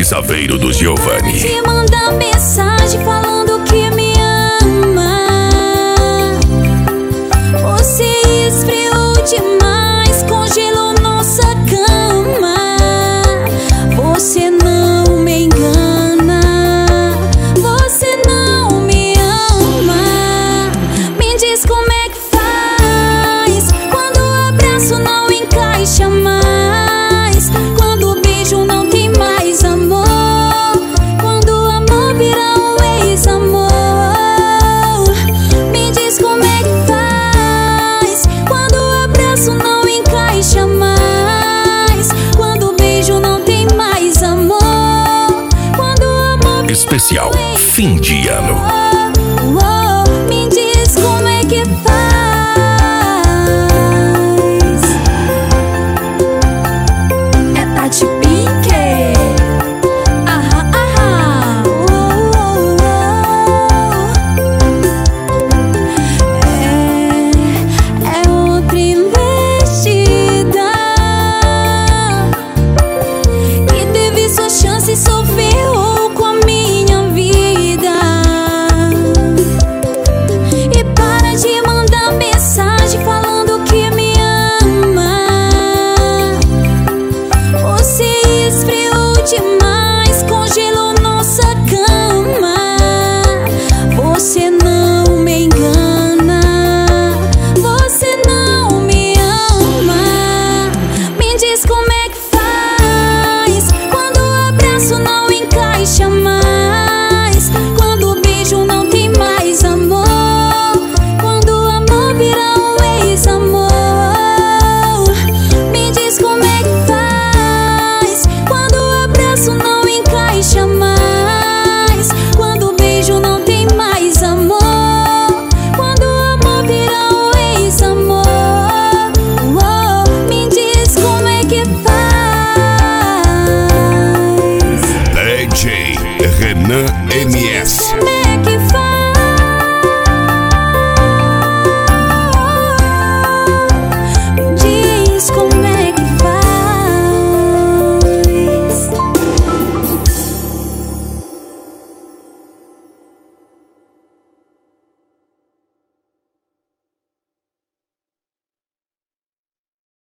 Luiz Aveiro do Giovanni. Te manda mensagem falando que me ama. Você esfriou demais, congelou nossa cama. Você não me engana, você não me ama. Me diz como é que faz quando o abraço não encaixa mais, quando o beijo não tem mais amor, quando o amor vira um ex-amor. Me diz como é que faz quando o abraço não encaixa mais, quando o beijo não tem mais amor, quando o amor Especial fim de ano. Me diz como é que faz. É Tati Pink. Aham, aham. É outra investida que teve sua chance e sofreu com a minha vida. E para de mandar mensagem falando que me ama. Você esfriou demais, congelou nossa cama. Você não me engana, você não me ama. Me diz como é que faz quando o abraço não encaixa mais, quando o beijo não tem mais amor, quando o amor vira um ex-amor. Me diz como é que faz quando o abraço não encaixa mais, quando o beijo não tem mais amor, quando o amor vira um ex-amor. Me diz como é que faz. DJ Renan MS.